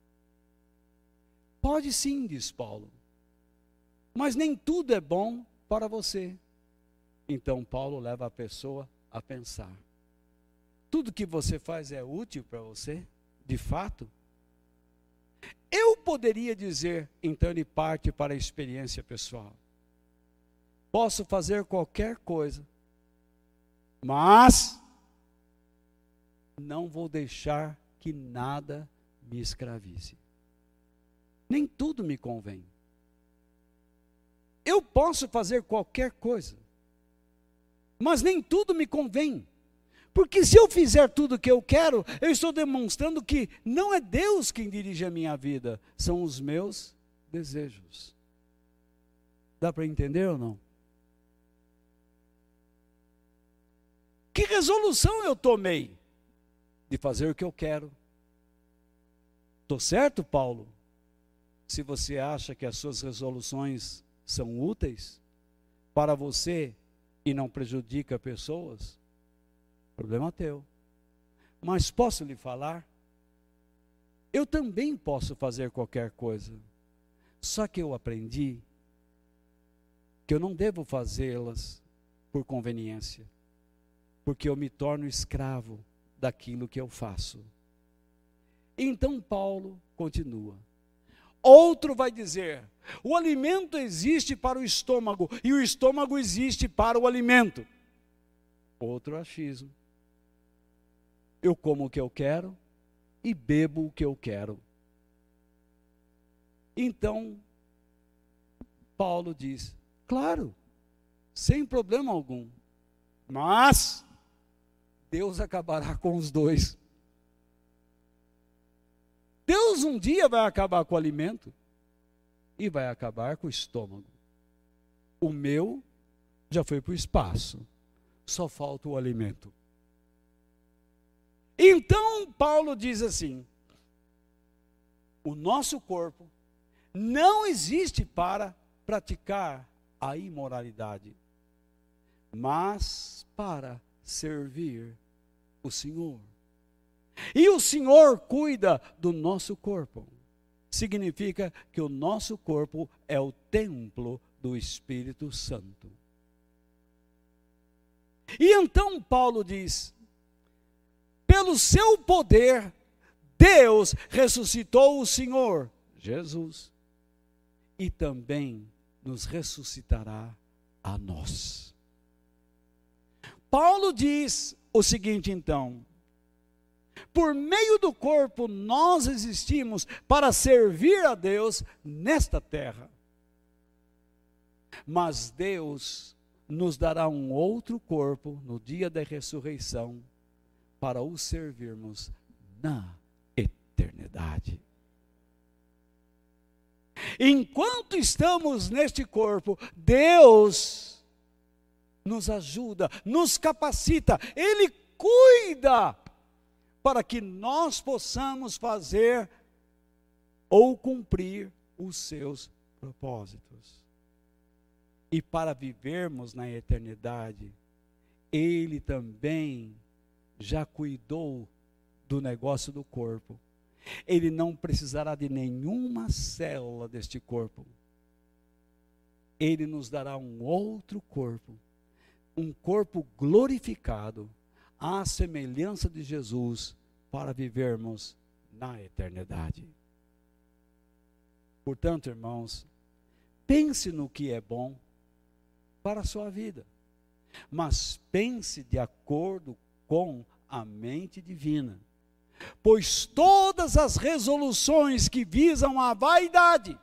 Pode sim, diz Paulo, mas nem tudo é bom para você. Então Paulo leva a pessoa a pensar: tudo que você faz é útil para você? De fato? Eu poderia dizer, então ele parte para a experiência pessoal: posso fazer qualquer coisa, mas não vou deixar que nada me escravize. Nem tudo me convém. eu posso fazer qualquer coisa, mas nem tudo me convém. Porque se eu fizer tudo o que eu quero, eu estou demonstrando que não é Deus quem dirige a minha vida, são os meus desejos. Dá para entender ou não? Que resolução eu tomei? De fazer o que eu quero. Estou certo, Paulo? Se você acha que as suas resoluções são úteis para você e não prejudica pessoas, problema teu. Mas posso lhe falar? Eu também posso fazer qualquer coisa. Só que eu aprendi que eu não devo fazê-las por conveniência, porque eu me torno escravo daquilo que eu faço. Então Paulo continua. Outro vai dizer, o alimento existe para o estômago e o estômago existe para o alimento. Outro achismo. Eu como o que eu quero e bebo o que eu quero. Então, Paulo diz, claro, sem problema algum, mas Deus acabará com os dois. Deus um dia vai acabar com o alimento e vai acabar com o estômago. O meu já foi para o espaço, só falta o alimento. Então Paulo diz assim, o nosso corpo não existe para praticar a imoralidade, mas para servir o Senhor. E o Senhor cuida do nosso corpo. Significa que o nosso corpo é o templo do Espírito Santo. E então Paulo diz, pelo seu poder, Deus ressuscitou o Senhor, Jesus, e também nos ressuscitará a nós. Paulo diz o seguinte então, por meio do corpo nós existimos para servir a Deus nesta terra. Mas Deus nos dará um outro corpo no dia da ressurreição para o servirmos na eternidade. Enquanto estamos neste corpo, Deus nos ajuda, nos capacita, Ele cuida para que nós possamos fazer ou cumprir os seus propósitos. E para vivermos na eternidade, Ele também já cuidou do negócio do corpo. Ele não precisará de nenhuma célula deste corpo. Ele nos dará um outro corpo, um corpo glorificado, à semelhança de Jesus, para vivermos na eternidade. Portanto, irmãos, pense no que é bom para a sua vida, mas pense de acordo com a mente divina, pois todas as resoluções que visam a vaidade,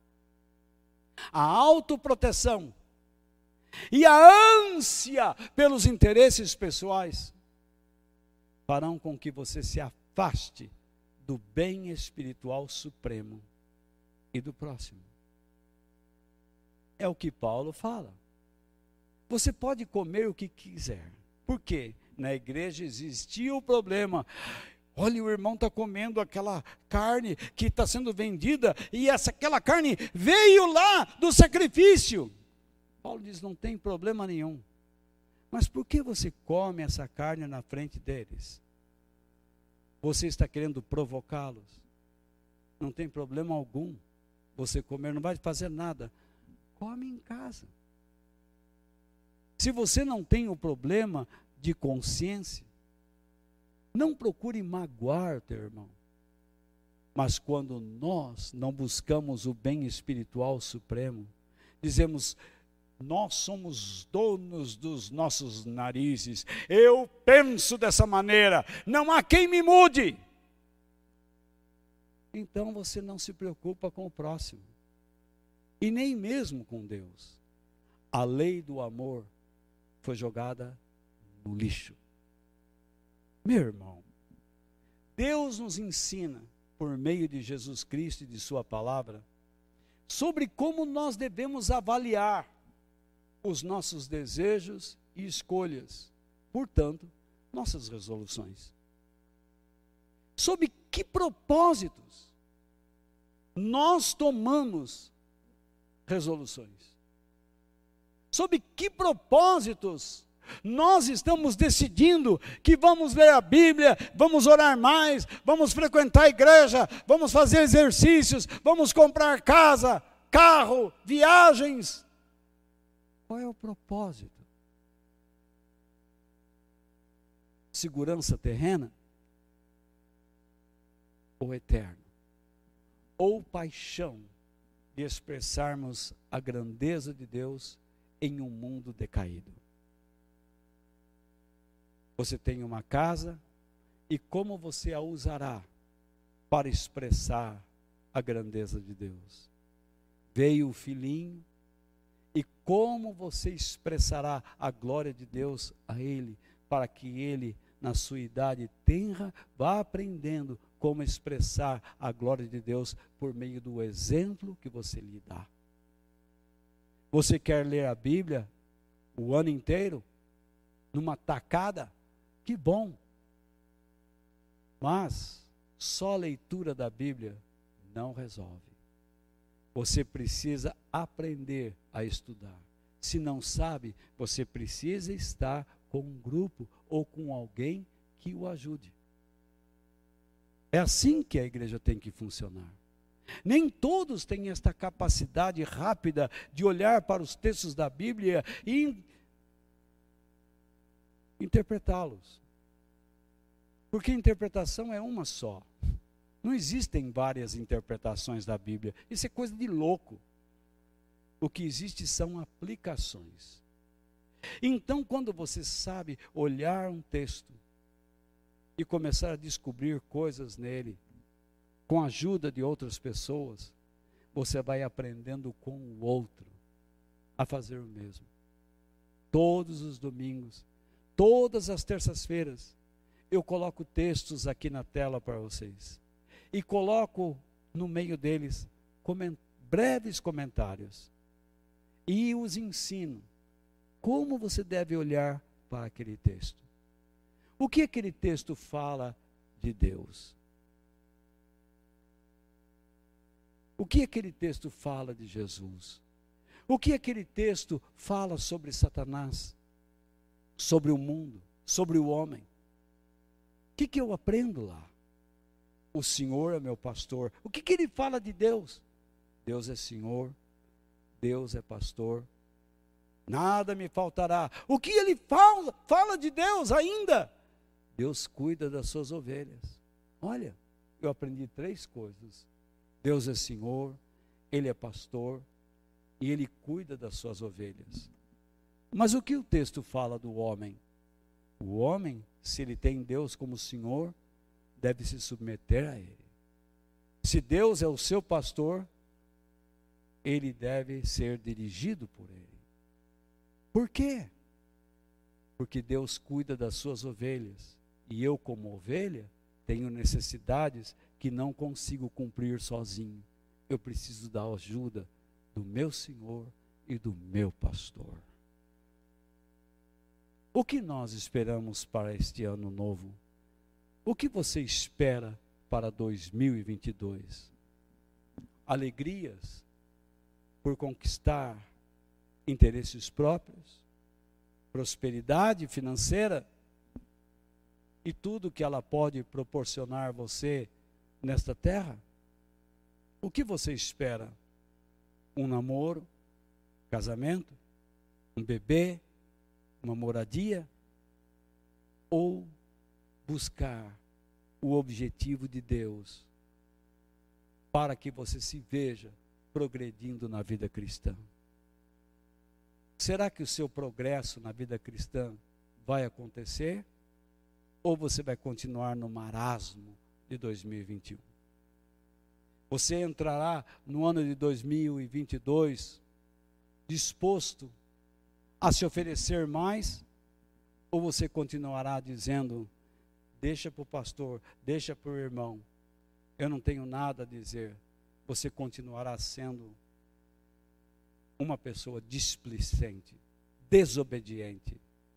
a autoproteção e a ânsia pelos interesses pessoais farão com que você se afaste do bem espiritual supremo e do próximo. É o que Paulo fala. Você pode comer o que quiser. Por quê? Na igreja existia o problema. Olha, o irmão está comendo aquela carne que está sendo vendida e essa, aquela carne veio lá do sacrifício. Paulo diz, não tem problema nenhum. Mas por que você come essa carne na frente deles? Você está querendo provocá-los? Não tem problema algum você comer, não vai fazer nada. Come em casa. Se você não tem o problema de consciência, não procure magoar o teu irmão. Mas quando nós não buscamos o bem espiritual supremo, dizemos, nós somos donos dos nossos narizes, eu penso dessa maneira, não há quem me mude. Então você não se preocupa com o próximo. e nem mesmo com Deus. A lei do amor foi jogada no lixo. Meu irmão, Deus nos ensina, por meio de Jesus Cristo e de sua palavra, sobre como nós devemos avaliar os nossos desejos e escolhas, portanto, nossas resoluções. Sob que propósitos nós tomamos resoluções? Sob que propósitos nós estamos decidindo que vamos ler a Bíblia, vamos orar mais, vamos frequentar a igreja, vamos fazer exercícios, vamos comprar casa, carro, viagens? Qual é o propósito? Segurança terrena? Ou eterno? Ou paixão de expressarmos a grandeza de Deus em um mundo decaído? Você tem uma casa, e como você a usará para expressar a grandeza de Deus? Veio o filhinho, e como você expressará a glória de Deus a ele, para que ele, na sua idade tenra, vá aprendendo como expressar a glória de Deus por meio do exemplo que você lhe dá. Você quer ler a Bíblia o ano inteiro, numa tacada? Que bom! Mas só a leitura da Bíblia não resolve. Você precisa aprender a estudar. Se não sabe, você precisa estar com um grupo ou com alguém que o ajude. É assim que a igreja tem que funcionar. Nem todos têm esta capacidade rápida de olhar para os textos da Bíblia e interpretá-los. Porque a interpretação é uma só. Não existem várias interpretações da Bíblia. Isso é coisa de louco. O que existe são aplicações. Então, quando você sabe olhar um texto e começar a descobrir coisas nele, com a ajuda de outras pessoas, você vai aprendendo com o outro a fazer o mesmo. Todos os domingos, todas as terças-feiras, eu coloco textos aqui na tela para vocês. E coloco no meio deles coment- breves comentários. E os ensino como você deve olhar para aquele texto. O que aquele texto fala de Deus? O que aquele texto fala de Jesus? O que aquele texto fala sobre Satanás? Sobre o mundo? Sobre o homem? O que, que eu aprendo lá? O Senhor é meu pastor. O que, que ele fala de Deus? Deus é Senhor, Deus é pastor, nada me faltará. O que ele fala, fala de Deus ainda? Deus cuida das suas ovelhas. Olha, eu aprendi três coisas. Deus é Senhor, Ele é pastor e Ele cuida das suas ovelhas. Mas o que o texto fala do homem? O homem, se ele tem Deus como Senhor, deve se submeter a Ele. Se Deus é o seu pastor, ele deve ser dirigido por Ele. Por quê? Porque Deus cuida das suas ovelhas. E eu, como ovelha, tenho necessidades que não consigo cumprir sozinho. Eu preciso da ajuda do meu Senhor e do meu pastor. O que nós esperamos para este ano novo? O que você espera para dois mil e vinte e dois? Alegrias por conquistar interesses próprios? Prosperidade financeira? E tudo que ela pode proporcionar a você nesta terra? O que você espera? Um namoro? Casamento? Um bebê? Uma moradia? Ou buscar o objetivo de Deus para que você se veja progredindo na vida cristã? Será que o seu progresso na vida cristã vai acontecer? Ou você vai continuar no marasmo de dois mil e vinte e um? Você entrará no ano de dois mil e vinte e dois disposto a se oferecer mais? Ou você continuará dizendo, deixa para o pastor, deixa para o irmão, eu não tenho nada a dizer? Você continuará sendo uma pessoa displicente, desobediente,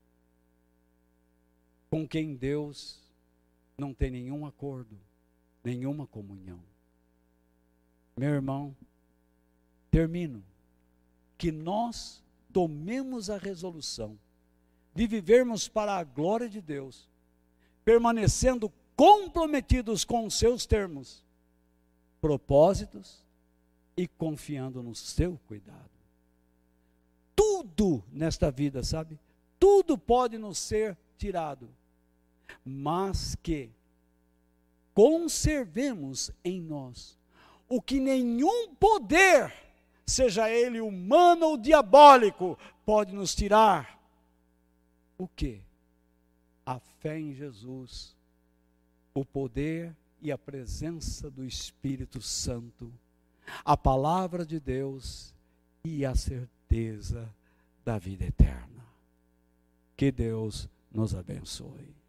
com quem Deus não tem nenhum acordo, nenhuma comunhão. Meu irmão, termino, que nós tomemos a resolução de vivermos para a glória de Deus, permanecendo comprometidos com os seus termos, propósitos e confiando no seu cuidado. Tudo nesta vida, sabe? Tudo pode nos ser tirado, mas que conservemos em nós o que nenhum poder, seja ele humano ou diabólico, pode nos tirar. O quê? A fé em Jesus, o poder e a presença do Espírito Santo, a palavra de Deus e a certeza da vida eterna. Que Deus nos abençoe.